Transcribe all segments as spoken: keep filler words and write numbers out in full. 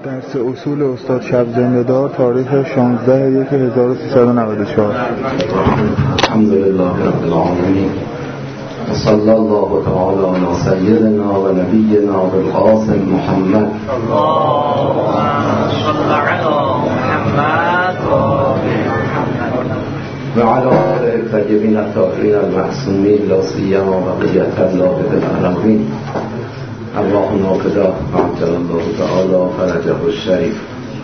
درس اصول استاد شب زنده‌دار تاریخ شانزده یک هزار و سیصد و نود و چهار. الحمدلله رب العالمین و صلی الله تعالی علی سیدنا و نبینا القاسم محمد اللهم صل علی محمد و علی آل الطیبین الطاهرین المعصومین لا سیما بقیة الله فی الارضین اللهم ناقدا عجل الله تعالی فرجه الشریف.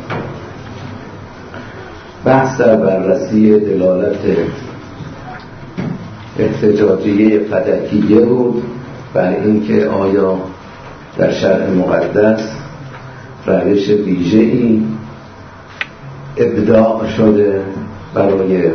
بحث در بررسی دلالت احتجاجیه فدکیه بود بر اینکه آیا در شرع مقدس روش ویژه‌ای ابداع شده برای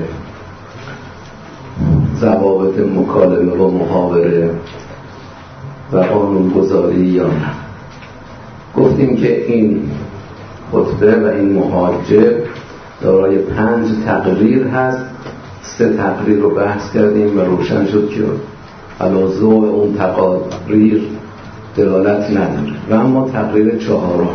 ضوابط مکالمه و محاوره و قانون‌گذاری یا نه. گفتیم که این خطبه و این محاجب دارای پنج تقریر هست. سه تقریر رو بحث کردیم و روشن شد که علی ضوء اون تقاریر دلالت نداره. و اما تقریر چهارم،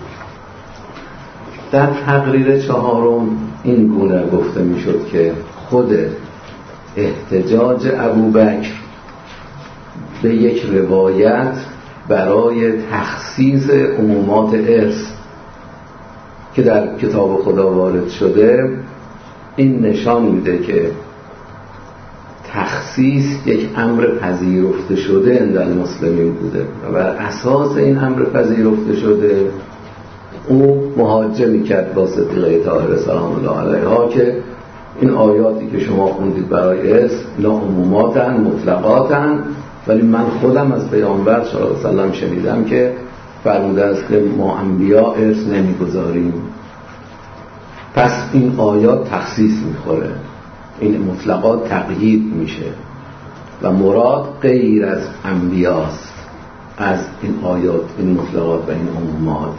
در تقریر چهارم این گونه گفته میشد که خود احتجاج ابوبکر به یک روایت برای تخصیص عمومات ارث که در کتاب خدا وارد شده، این نشان میده که تخصیص یک امر پذیرفته شده عند المسلمین بوده و بر اساس این امر پذیرفته شده او محاجه میکرد با صدیقه طاهره سلام الله علیها که این آیاتی که شما خوندید برای ارث اینا عموماتن، مطلقاتن، ولی من خودم از پیامبر صلی الله علیه و سلم شنیدم که فرموده است که ما انبیا ارث نمیگذاریم. پس این آیات تخصیص میخوره، این مطلقات تقیید میشه و مراد غیر از انبیاست از این آیات، این مطلقات و این عمومات.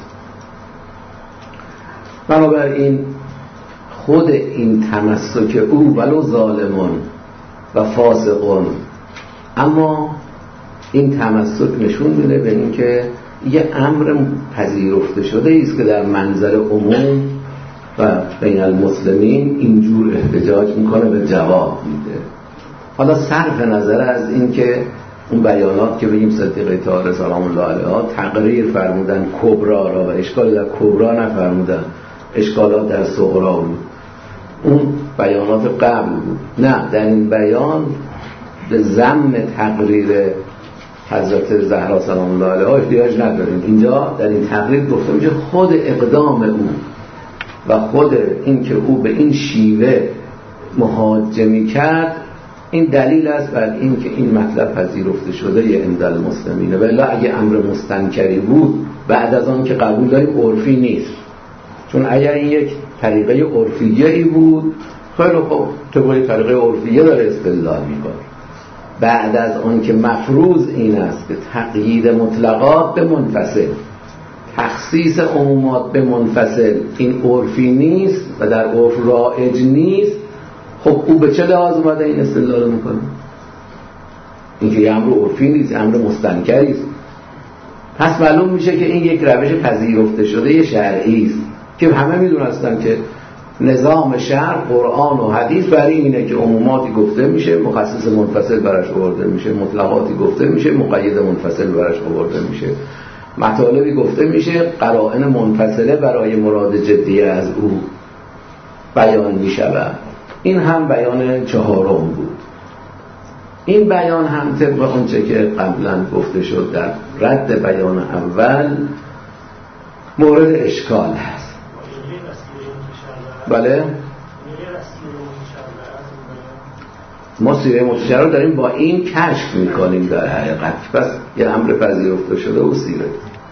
بنابراین خود این تمسک او ولو ظالمون و فاسقون، اما این تمسک نشون میده به این که یه امر پذیرفته شده است که در منظر عموم و بین المسلمین اینجور احتجاج میکنه به جواب میده. حالا صرف نظر از این که اون بیانات که بگیم صدیقه طاهره سلام الله علیها تقریر فرمودن کبرا را و اشکال در کبرا نفرمودن، اشکالات در صغرا بود، اون بیانات قبل بود. نه، در این بیان به ضم تقریر حضرت زهرا سلام الله علیها احتیاج نداریم. اینجا در این تقریر گفته میشه خود اقدام او و خود این که او به این شیوه محاجمی کرد این دلیل است بر این که این مطلب پذیرفته شده ی عند المسلمین. ولی اگه امر مستنکری بود بعد از آن که قبول داریم عرفی نیست، چون اگر این یک طریقه عرفیه ای بود خیلی خوب طبق طریقه عرفیه داره استدلال میکنه. بعد از آن که مفروض این است که تقیید مطلقات به منفصل، تخصیص عمومات به منفصل این عرفی نیست و در عرف رایج نیست، خب او به چه لحاظ اومده این استدلال میکنه؟ این که یه امر عرفی نیست، امر مستنکری است. پس معلوم میشه که این یک روش پذیرفته شده شرعی است که همه میدونستن که نظام شرع قرآن و حدیث برای اینه که عموماتی گفته میشه مخصص منفصل برش آورده میشه، مطلقاتی گفته میشه مقید منفصل برش آورده میشه، مطالبی گفته میشه قرائن منفصله برای مراد جدیه از او بیان میشود. این هم بیان چهارم بود. این بیان هم طبق آنچه که قبلا گفته شد در رد بیان اول مورد اشکال هست. بله ما سیره متشرع رو داریم با این کشف میکنیم در حقیقت. پس یه امر پذیرفته شده و سیره.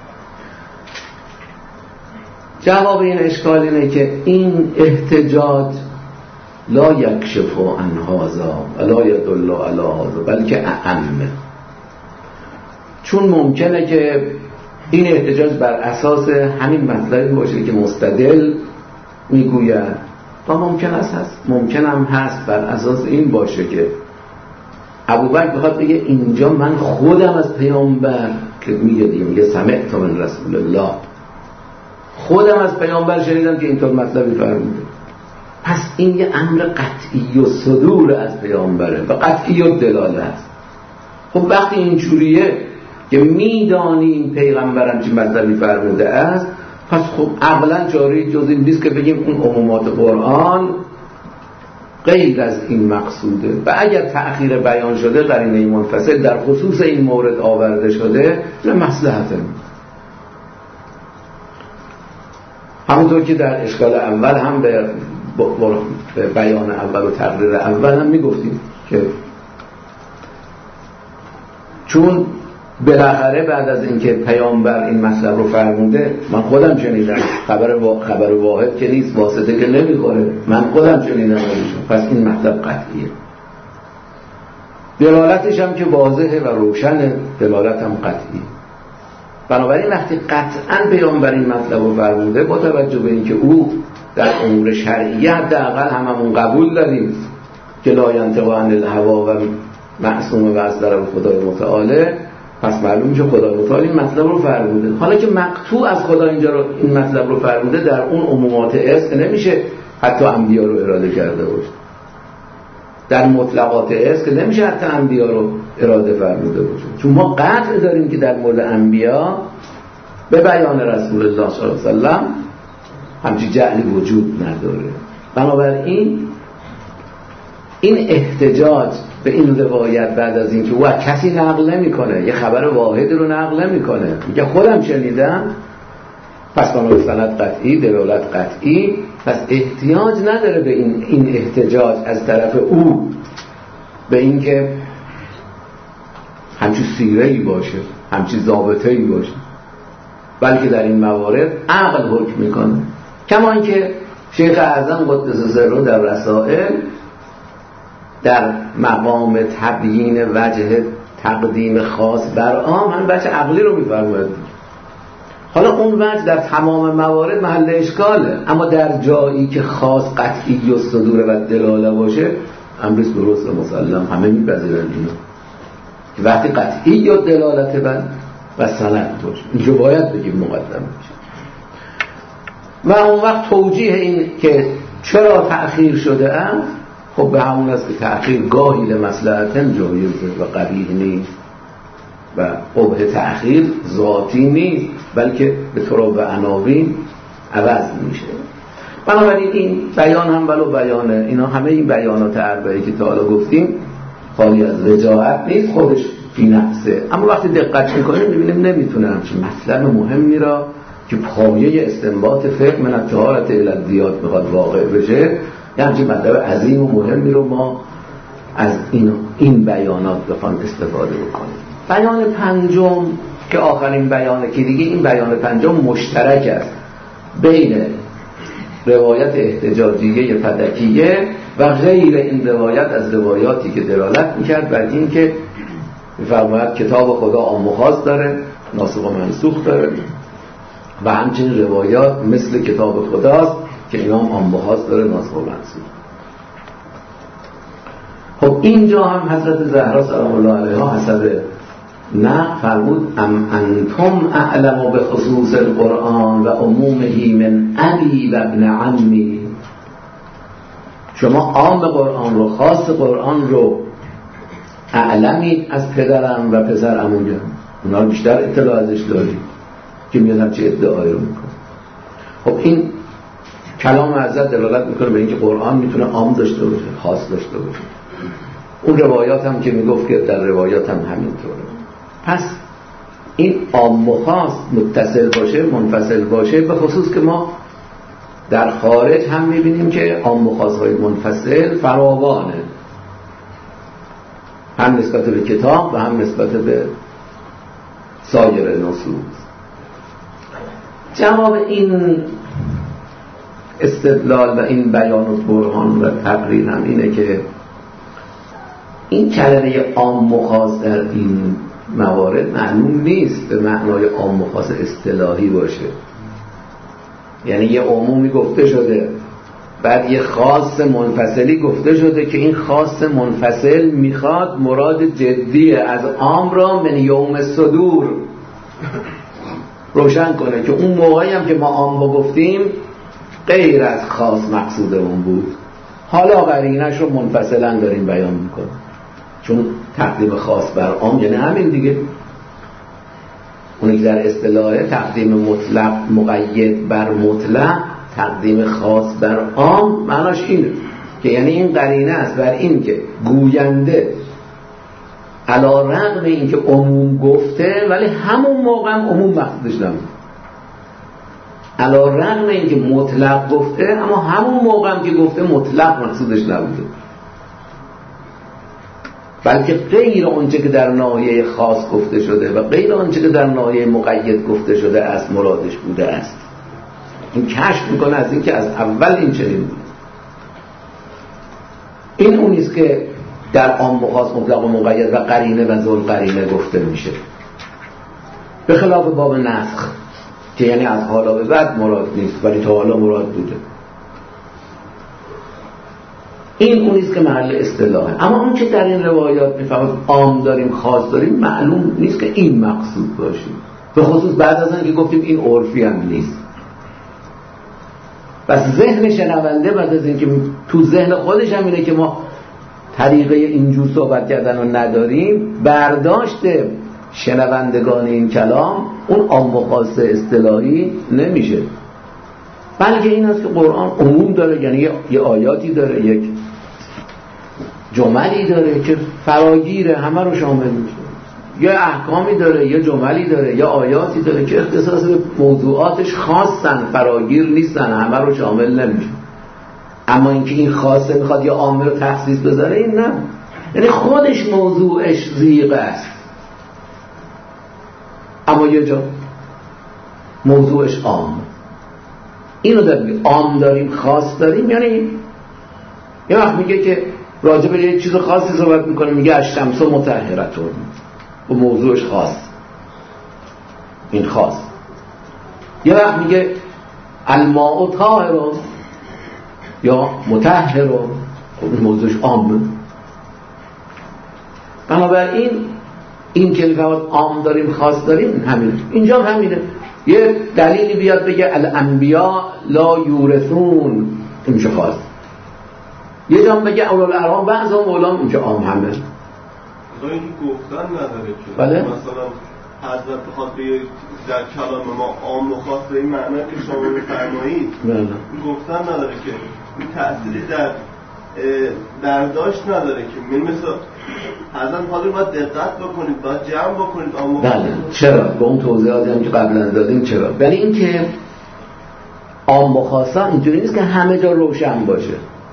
جواب این اشکال اینه که این احتجاج لا یکشف عن هذا ولا یدل علی هذا بلکه اعم، چون ممکنه که این احتجاج بر اساس همین مطلبی باشه که مستدل میگوید و ممکن است هست ممکن هم هست بر اساس این باشه که ابوبکر بخواد بگه اینجا من خودم از پیامبر که میگه دیگه میگه سمعت من رسول الله، خودم از پیامبر شنیدم که اینطور مطلبی فرموده. پس این یه امر قطعی و صدور از پیامبره و قطعی و دلاله است. خب وقتی اینجوریه که میدانیم پیغمبرم چه مطلبی فرموده است، پس خب عقلا جاری جز این نیست که بگیم اون عمومات قرآن غیر از این مقصوده و اگر تأخیر بیان شده قرینه منفصل در خصوص این مورد آورده شده لمصلحته. همونطور که در اشکال اول هم به بیان اول و تقریر اول هم میگفتیم که چون بالاخره بعد از اینکه پیامبر این مطلب رو فرموده، من خودم شنیدم، خبر وا... خبر واحد که نیست، واسطه که نمیخوره، من خودم شنیدم، پس این مطلب قطعیه. دلالتش هم که واضحه و روشنه، دلالت هم قطعیه. بنابراین وقتی قطعا پیامبر این مطلب رو فرموده، با توجه به اینکه او در امور شرعیه حداقل هممون قبول داریم که لا ینطق عن الهوا و معصوم و از طرف خدای متعاله، پس معلوم میشه خدای متعال این مطلب رو فرموده. حالا که مقطوع از خدا اینجا رو این مطلب رو فرموده، در اون عمومات عشق نمیشه حتی انبیا رو اراده کرده باشه، در مطلقات عشق نمیشه حتی انبیا رو اراده فرموده باشه، چون ما قطع داریم که در مورد انبیا به بیان رسول الله صلی الله علیه و سلم همچی جعلی وجود نداره. بنابراین این احتجاج به این روایت بعد از اینکه او کسی نقل نمیکنه، یه خبر واحد رو نقل نمیکنه، میگه خودم شنیدم، پس بنابراین سند قطعی، دلالت قطعی، پس احتیاج نداره به این این احتجاج از طرف او به اینکه همچی سیره‌ای باشه، همچی ضابطه‌ای باشه، بلکه در این موارد عقل حکم میکنه. کما اینکه شیخ اعظم قدس سره در رسائل در مقام تبیین وجه تقدیم خاص بر عام هم وجه عقلی رو میفرماید. حالا اون وجه در تمام موارد محل اشکاله، اما در جایی که خاص قطعی و صدور و دلاله باشه امرش درست و مسلم، همه میپذیرن اینو که وقتی قطعی و دلالت بر و سند باشه اینجا باید بگیم مقدم باشه. و اون وقت توجیه این که چرا تأخیر شده ام، خب به همون است که تأخیر گاهی لمصلحتن جایزه و قبیح نیست و قبح تأخیر ذاتی نیست، بلکه به طرق و عناوین عوض میشه. بنابراین این بیان هم ولو بیانه، اینا همه این بیانات اربعه که تا حالا گفتیم خالی از رجاعت نیست، خودش فی نفسه، اما وقتی دقت میکنیم میبینیم نمیتونه همچین مطلب مهمی را که پایه استنباط فقه من الطهارة الی الدیات میخواد واقع بشه، یعنی همچین مطلب عظیم و مهمی رو ما از این, این بیانات بخوام استفاده بکنیم. بیان پنجم که آخرین بیانه که دیگه این بیان پنجم مشترک است بین روایت احتجاجیه فدکیه و غیر این روایت از روایاتی که دلالت میکرد بر این که میفرماید کتاب خدا عام و خاص داره، ناسخ و منسوخ داره و همچنین روایات مثل کتاب خداست که اینا هم عام و خاص داره، ناسخ و منسوخ. خب اینجا هم حضرت زهرا سلام الله علیها حسب نه فرمود ام انتم اعلم به خصوص القرآن و عمومه من ابی و ابن عمی، شما عام قرآن رو، خاص قرآن رو اعلمید از پدرم و پسر عمویم، اونا رو بیشتر اطلاع ازش دارید که میاد همچه ادعایی رو میکنه. خب این کلام حضرت دلالت میکنه به اینکه قرآن میتونه عام داشته باشه، خاص داشته باشه. اون روایات هم که میگفت که در روایات هم همینطوره. پس این عام و خاص متصل باشه منفصل باشه، به خصوص که ما در خارج هم میبینیم که عام و خاص های منفصل فراوانه، هم نسبت به کتاب و هم نسبت به سایر نصوص. جواب این استدلال و این بیان و برهان و تقریر هم اینه که این کلمه عام و خاص در این موارد معلوم نیست به معنای عام و خاص اصطلاحی باشه، یعنی یه عمومی گفته شده بعد یه خاص منفصلی گفته شده که این خاص منفصل میخواد مراد جدی از عام را من یوم صدور روشن کنه که اون موقعی هم که ما عام با گفتیم غیر از خاص مقصودمون بود. حالا قرینش رو منفصلا داریم بیان میکنیم، چون تقدیم خاص بر عام یعنی همین دیگه. اونی که در اصطلاح تقدیم مطلق مقید بر مطلق، تقدیم خاص بر عام، معناش اینه که یعنی این قرینه است بر این که گوینده علی رغم این که عموم گفته ولی همون موقع هم عموم مقصودش نبود، علی رغم این که مطلق گفته اما همون موقع هم که گفته مطلق مقصودش نبوده، بلکه غیر آنچه که در ناحیه خاص گفته شده و غیر آنچه که در ناحیه مقید گفته شده است مرادش بوده است. این کشف میکنه از این که از اول این چنین بود. این اونیست که در عام و خاص مطلق و مقید و قرینه و ذل قرینه گفته میشه، به خلاف باب نسخ که یعنی از حالا به بعد مراد نیست ولی تا حالا مراد بوده. این اونیست که محل اصطلاحه. اما اون که در این روایات میفهمد عام داریم خاص داریم، معلوم نیست که این مقصود باشه، به خصوص بعد از آن که گفتیم این عرفی هم نیست. پس ذهن شنونده بعد از این که تو ذهن خودش هم اینه که ما طریقه اینجور صحبت کردن رو نداریم، برداشت شنوندگان این کلام اون عام و خاص اصطلاحی نمیشه، بلکه این است که قرآن عموم داره، یعنی یه آیاتی داره، یک جملی داره که فراگیره، همه رو شامل میشه، یا احکامی داره، یا جملی داره، یا آیاتی داره که اختصاص به موضوعاتش خاصن، فراگیر نیستن، همه رو شامل نمیشه. اما اینکه این خاصه میخواد یا عامه رو تخصیص بذاره، این نه، یعنی خودش موضوعش ضیق است اما یه جا موضوعش عام. اینو داریم عام داریم خاص داریم، یعنی یه وقت میگه که راجع به یه چیز خاصی صحبت میکنه، میگه الشمس مطهرتون و موضوعش خاص، این خاص. یه وقت میگه الماء طاهر یا مطهر، خب موضوعش عامه. بنابراین این که میفهمد عام داریم خاص داریم همینه، اینجا هم همینه. یه دلیلی بیاد بگه الانبیاء لا یورثون، این میشه خاص. یه جا بگه اولوالارحام بعض هم اولام، اینجا عام همه. این گفتن نداره که بله؟ مثلا حضرت بخواد بگه در کلام ما عام و خاص به این معنی که شما بفرمایید، این گفتن نداره که این تأثیری در برداشت نداره که من مثلا حضرت حالی باید دقت بکنید، باید جمع بکنید عام. بله چرا؟ با اون توضیحاتی هم که قبلا دادیم چرا؟ ولی این که عام و خاصا اینجوری نیست که همه جا روشن باشه.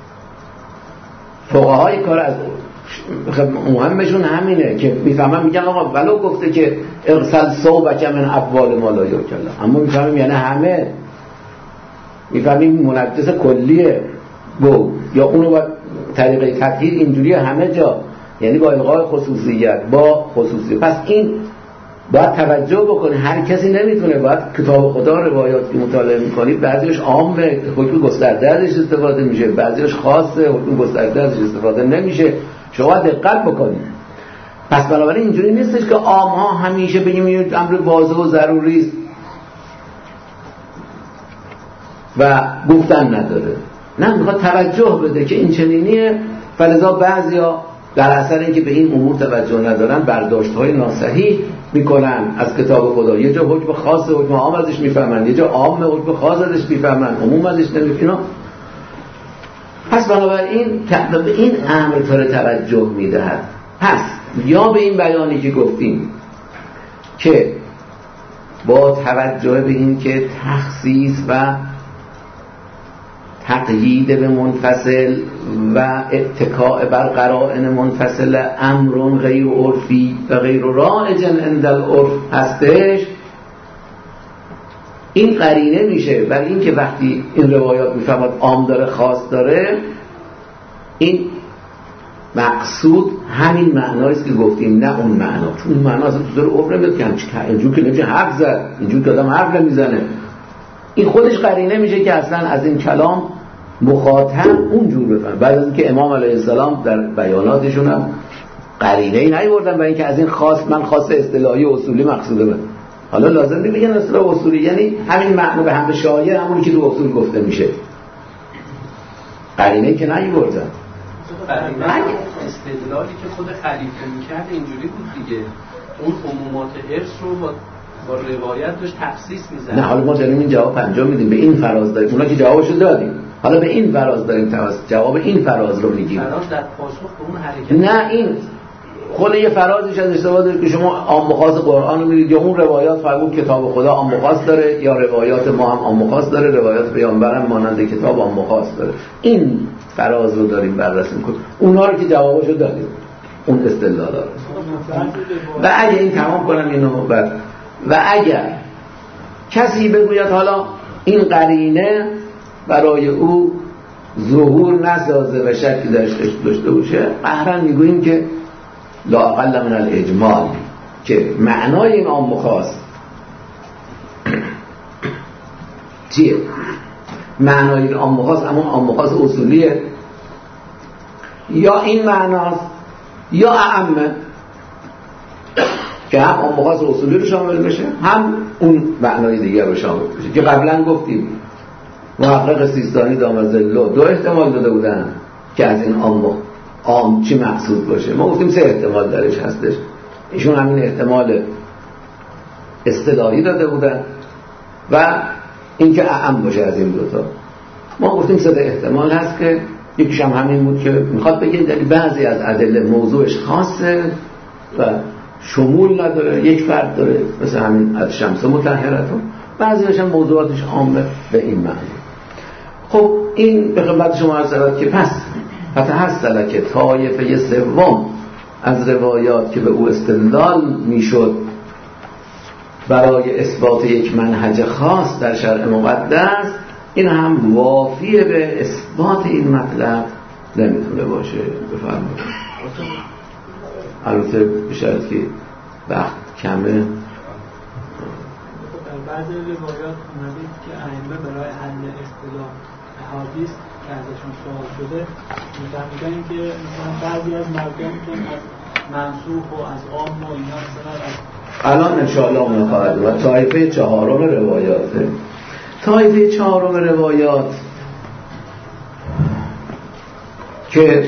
فقهای کار از مهمشون همینه که میفهمن، میگن آقا ولو گفته که اغسل ثوبک من ابوال ما لا یؤکل، اما میفهمیم یعنی همه، میفهمیم منجس کلیه گو، یا اونو با طریقه تطهیر اینجوریه همه جا، یعنی با الغای خصوصیت با خصوصیت. پس این باید توجه بکنی، هر کسی نمیتونه، باید کتاب خدا روایات که مطالعه میکنید بعضیش عامه حکم گسترده ازش استفاده میشه، بعضیش خاصه حکم گسترده ازش استفاده نمیشه، شما دقت بکنید. پس بنابراین اینجوری نیستش که عام ها همیشه بگیم این امر واضح و ضروری است و گفتن نداره، نه، میخواد توجه بده که این چنینیه. فلذا بعضیا در اثر اینکه به این امور توجه ندارن برداشت‌های ناصحیح میکنن از کتاب خدا، یه جا حکم خاص حکم عام ازش میفهمن، یه جا عام حکم خاص ازش میفهمن، عموم ازش نمیفهمن. پس بنابراین به این امر طور توجه میدهد. پس یا به این بیانی که گفتیم که با توجه به این که تخصیص و تقیید به منفصل و اتکاء بر قرائن منفصل امر غیر عرفی و غیر رائج عند العرف هستش، این قرینه میشه برای این که وقتی این روایات میفهمد عام داره خاص داره، این مقصود همین معنایست که گفتیم، نه اون معنا، چون اون معنا اصلا تو داره عمره میاد که اینجور که نمیشه حرف زد، اینجور که آدم حرف نمیزنه. این خودش قرینه میشه که اصلا از این کلام مخاطب اونجور بفهم. بعد از اینکه امام علیه السلام در بیاناتشون هم قرینه‌ای نیاوردن برای اینکه از این خاص من خاص اصطلاحی و اصولی مقصوده من، حالا لازم نیست بگن اصطلاح اصولی، یعنی همین معنی به همه شایع همونی که تو اصول گفته میشه. قرینه که نیوردن. قرینه استدلالی که خود خلیفه میکرد اینجوری بود دیگه، اون عمومات ارث رو با با روایت داشت تخصیص میزنه. نه حالا ما داریم این جواب پنجم میدیم، به این فراز داریم، اونا که جوابشو دادیم، حالا به این فراز داریم جواب این فراز رو میگیم. فراز در پاسخ به اون حرکت. نه این خود یه فرازش از اشتباه داره که شما عام خاص قرآن رو میگید، یا اون روایات فرمود کتاب خدا عام خاص داره، یا روایات ما هم عام خاص داره، روایات پیامبر هم مانند کتاب عام خاص داره. این فراز رو داریم بررسی میکنیم، اونا رو که جوابشو دادیم، اون استدلالا رو. و اگه این تمام کنم اینو بعد و اگر کسی بگوید حالا این قرینه برای او ظهور نسازه و شکی درش داشته باشه، قهرا میگوییم که لا اقل من الاجمال، که معنای این عام خاص چیه؟ معنای این عام خاص همون عام خاص اصولیه، یا این معناست یا اعمه که هم عام خاص اصولی رو شامل بشه، هم اون معنای دیگر رو شامل بشه. که قبلا گفتیم محقق سیستانی دامزلو دو احتمال داده بودن که از این عام عام چی مقصود باشه. ما گفتیم سه احتمال درش هستش، ایشون همین احتمال اصطلاحی داده بودن و اینکه اعم باشه از این دوتا. ما گفتیم سه احتمال هست که یکیش هم همین بود که میخواد بگه در بعضی از ادله موضوعش خاصه و شمول نداره، یک فرد داره، مثل همین الشمس مطهرتون، بعضیش هم موضوعاتش عامه به این معنی. خب این به خدمت شما عرض شود که پس فتحصل که طایفه سوم از روایات که به او استدلال میشد برای اثبات یک منهج خاص در شرع مقدس، این هم وافیه به اثبات این مطلب نمیتونه باشه. بفرمایید. البته به شرط که وقت کمه. در بعضی روایات اومده که ائمه برای حل اختلاف احادیث که ازشون سوال شده می‌فهمیدن که مثلا بعضی از مردم میتونن از منسوخ و از عام و اینا مثلا از الان انشاءالله اون خواهد بود. طایفه چهارم روایاته. طایفه چهارم روایات که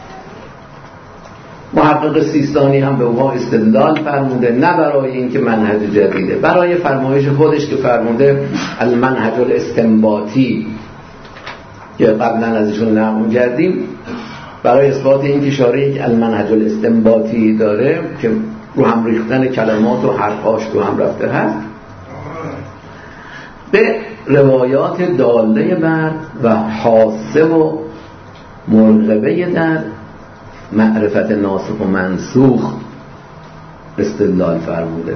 محقق سیستانی هم به اونها استدلال فرموده، نه برای اینکه منهج جدیده، برای فرمایش خودش که فرموده المنهج الاستنباطی که قبلا ازشون نقل کردیم، برای اثبات اینکه اشاره یک المنهج الاستنباطی داره که رو هم ریختن کلمات و حرفاش رو هم رفته هست، به روایات داله بر و حاسه و مرغبه در معرفت ناسخ و منسوخ استدلال فرموده.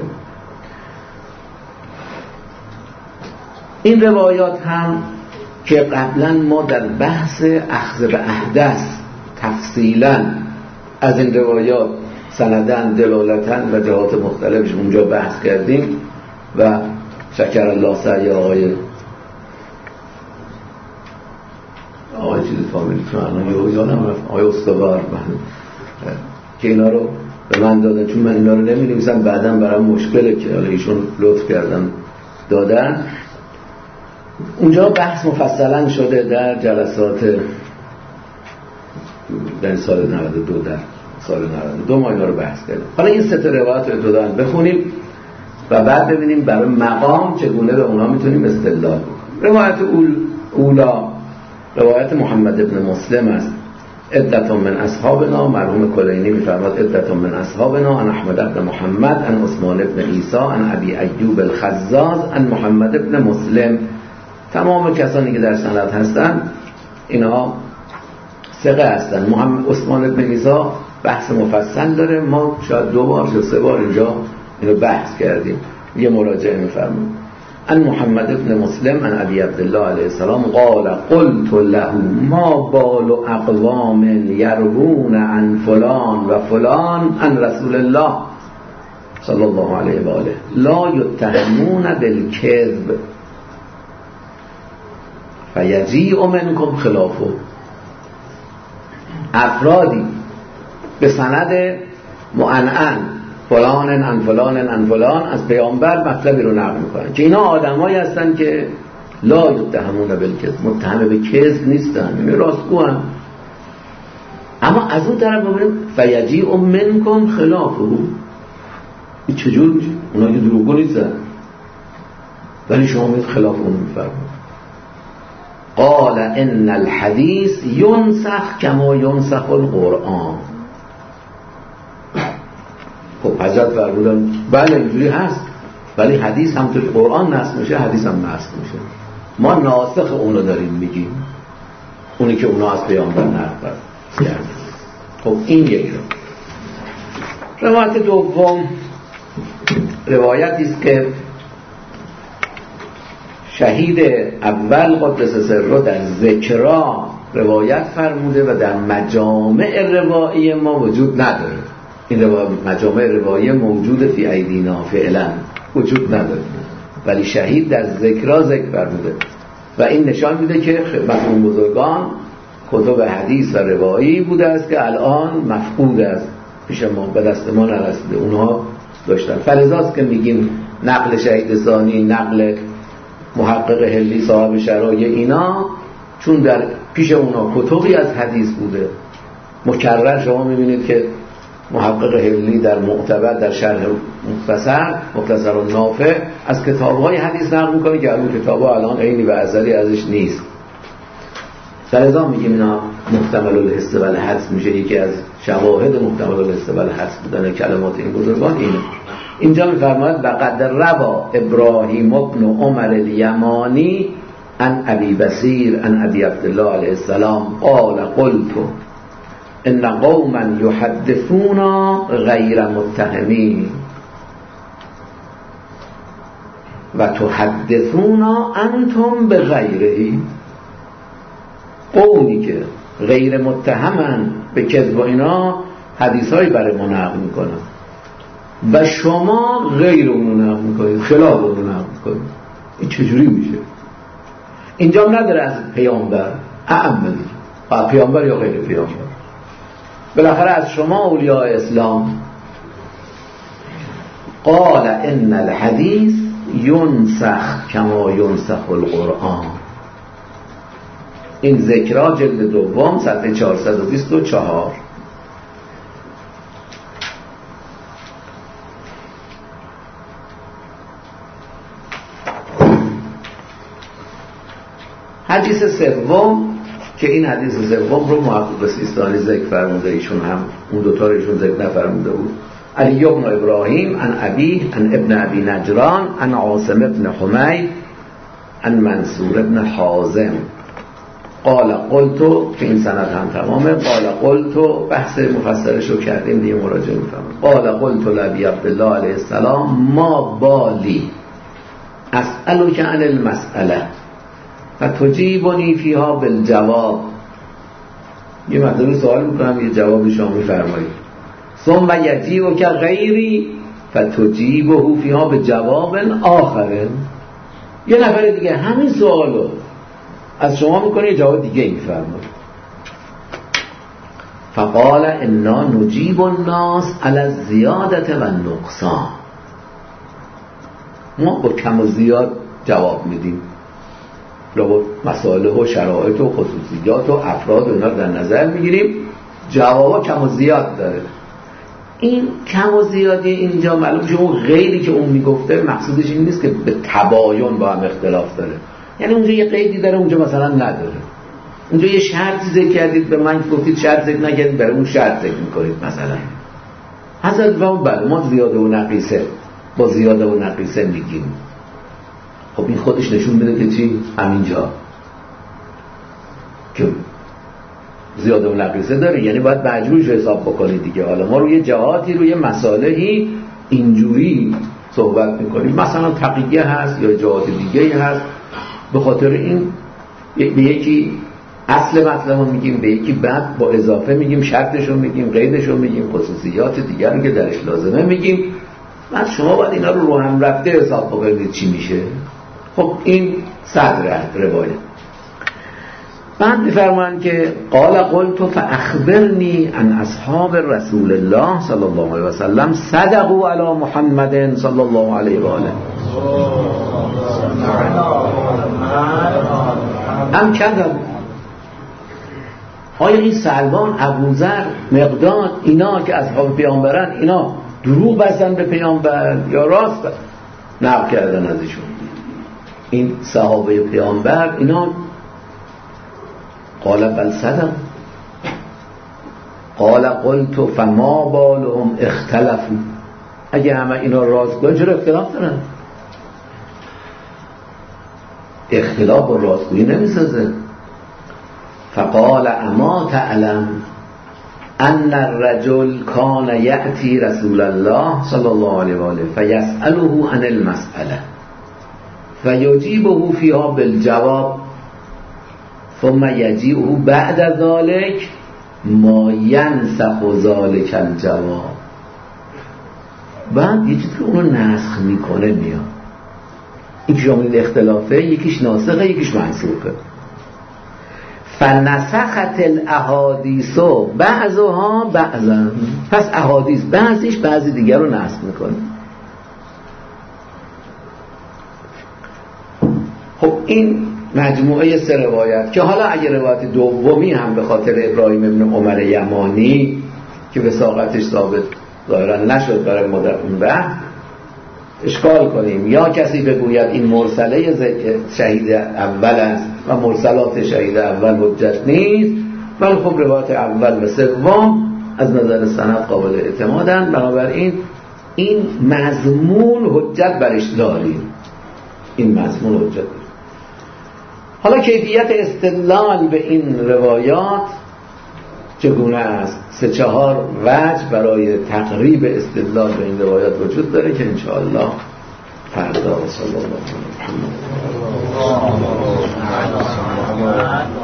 این روایات هم که قبلا ما در بحث اخذ به احدث تفصیلا از این روایات سندن، دلالتن و جهات مختلفش اونجا بحث کردیم و شکر الله سعی آقای آقای چیز فامیلی تو الان یادم رفت، آقای استوار که اینا رو به من دادن، چون من اینا رو نمی‌نویسم بعداً برام مشکله که حالا ایشون لطف کردن دادن. اونجا بحث مفصلا شده در جلسات در سال نود و دو، در سال نود و دو ما اینا رو بحث کردیم. حالا این سه تا روایت رو دادن بخونیم و بعد ببینیم برای مقام چگونه به اونا میتونیم استدلال بکنیم. روایت اول اولا روایت محمد ابن مسلم است. عدت من اصحابنا، مرحوم کلینی میفرماد عدت من اصحابنا ان احمد ابن محمد ان عثمان ابن عیسی ان ابی ایوب الخزاز ان محمد ابن مسلم. تمام کسانی که در سند هستن اینا ثقه هستن. محمد عثمان ابن عیسی بحث مفصل داره، ما شاید دو بار یا سه بار اینجا اینو بحث کردیم، یه مراجعه میفرمایید. ان محمد ابن مسلم ان ابی عبدالله علیه السلام قال قلت له ما بال اقوام یروون عن فلان و فلان عن رسول الله صلی الله علیه و آله لا یتهمون بالکذب فیجیء منکم خلافه. افرادی به سند معنعن فلان ان فلان ان فلان از پیامبر مطلبی رو نقل میکنن که اینا آدمایی هستن که لا یتهمون بالکذب، متهم به کذب نیستن، این راستگوان. اما از اون طرف ببینیم فیجیء منکم خلافه، این چجور میشه؟ اونا که دروغگو نیستن ولی شما میگید خلاف اون میفرمایید. قال ان الحدیث ینسخ کما ینسخ القرآن. خب حضرت فرمودن بله اینجوری هست، ولی حدیث هم تو قرآن نسخ میشه، حدیث هم نسخ میشه. ما ناسخ اونو داریم میگیم، اونی که اونا از پیامبر نقل کردن. خب این یک رو. روایت دوم روایتی است که شهید اول قدس سره در ذکرا روایت فرموده و در مجامع روایی ما وجود نداره. این روایت مجامع روایی موجود فی ایدینا فعلا وجود نداره، ولی شهید در ذکرا ذکر فرموده و این نشان میده که خدمت اون بزرگان کتب حدیث و روایی بوده است که الان مفقود است، پیش ما به دست ما نرسیده، اونها داشتن. فلذاست که میگیم نقل شهید ثانی، نقل محقق هلی صاحب شرایع اینا، چون در پیش اونا کتبی از حدیث بوده مکرر. شما میبینید که محقق هلی در معتبر در شرح مختصر مختصر و نافع از کتاب‌های حدیث نقل میکنه که اون کتاب‌ها الان عینی و ازلی ازش نیست. فلذا میگیم اینا محتمل الحس و الحدس میشه. یکی از شواهد محتمل الحس و الحدس بودن کلمات این بزرگان اینه. اینجا میفرماید وقد روا ابراهیم ابن عمر الیمانی عن ابی بصیر عن ابی عبدالله علیه السلام قال قلت ان قوما یحدثون غیر متهمین و تحدثون انتم بغیره. قومی که غیر متهمن به کذب و اینا حدیثایی برای ما نقل میکنن و شما غیر اونو نقل میکنید، خلاف اونو نقل میکنید. این چجوری میشه؟ اینجا نداره از پیامبر اعم دیگه، پیامبر یا غیر پیامبر، بالاخره از شما اولیاء اسلام. قال ان الحدیث ینسخ کما ینسخ القرآن. این ذکرا جلد دوم صفحه چهارصد و بیست و چهار. حدیث سوم که این حدیث سوم رو محقق سیستانی ذکر فرموده، ایشون هم اون دوتا رو ایشون ذکر نفرموده بود. علی بن ابراهیم عن ابی عن ابن ابی نجران عن عاصم ابن حمید عن منصور ابن حازم قال قلت، که این سند هم تمامه. قال قلت بحث مفسرش رو کردیم دیگه، مراجعه می‌فرمایید. قال قلت لابی عبدالله علیه السلام ما بالی اسألک عن المسئله فتجیبنی فیها بالجواب. یه مطلب سوال میکنم، یه جواب شما میفرمایید. ثم یجیبک غیری فتجیبه فیها بجواب آخر. یه نفر دیگه همین سوالو از شما میکنه، یه جواب دیگه میفرمایید. فقال انا نجیب الناس علی الزیادة و النقصان. ما با کم و زیاد جواب میدیم، رو مسائل و شرایط و خصوصیات و افراد و اینا در نظر میگیریم. جوابا کم و زیاد داره. این کم و زیادی اینجا معلوم شده اون غیری که اون میگفته مقصودش این نیست که به تباین با هم اختلاف داره، یعنی اونجا یه قیدی داره اونجا مثلا نداره. اونجا یه شرطی ذکر کردید به من گفتید شرط ذکر نکردید، برای اون شرط ذکر میکنید مثلا. حضرت فرمود بله ما زیاده و نقیصه با زیاده و نقیصه میگیم. خب این خودش نشون میده که چی؟ همینجا که زیاده و نقیصه داره، یعنی باید مجبورش حساب بکنید دیگه. حالا ما روی جهاتی روی مسائلی اینجوری صحبت میکنیم، مثلا تقیه هست یا جهات دیگه هست، به خاطر این به یکی اصل مطلب میگیم، به یکی بعد با اضافه میگیم، شرطشو میگیم، قیدشو میگیم، خصوصیات دیگری که درش لازمه میگیم. بعد شما باید اینا رو رو هم رفته حساب بکنید چی میشه. خب این صدر روایت. بعد می‌فرمایند که قال قلت فاخبرنی عن اصحاب رسول الله صلی الله علیه و سلم صدقوا علی محمد صلی الله علیه و آله هم کذب. آیا این سلمان، ابوذر، مقداد، اینا که اصحاب پیامبرن، اینا دروغ بستن به پیامبر یا راست نقل کردن از ایشون؟ این صحابه پیامبر اینا قال بل صدق. قال قلت فما بالهم اختلفوا. اگه همه اینا راستگوی چرا اختلاف دارن؟ اختلاف و راستگویی نمیسازه. فقال اما تعلم ان الرجل کان یأتی رسول الله صلی الله علیه و آله فیسأله عن المسأله فیجیبه فیها بالجواب ثم یجیئه بعد ذلك ما ینسخ ذلك الجواب. بعد یه چیزی که اونو نسخ میکنه میاد. این که شامل اختلافه، یکیش ناسخه یکیش منسوخه. فنسخت الاحادیث بعضها بعضا. پس احادیث بعضیش بعضی دیگر رو نسخ میکنه. خب این مجموعه سه روایت که حالا اگه روایت دومی هم به خاطر ابراهیم ابن عمر یمانی که وثاقتش ثابت ظاهرا نشد برای مدت این بحث اشکال کنیم، یا کسی بگوید این مرسله شهید اول است و مرسلات شهید اول حجت نیست، ولی خب روایت اول و سوم از نظر سند قابل اعتمادند، بنابراین این مضمون حجت برش داریم. این مضمون حجت داریم. حالا کیفیت استدلال به این روایات چگونه است؟ سه چهار وجه برای تقریب استدلال به این روایات وجود داره که انشاءالله فردا صلی الله علیه و سلم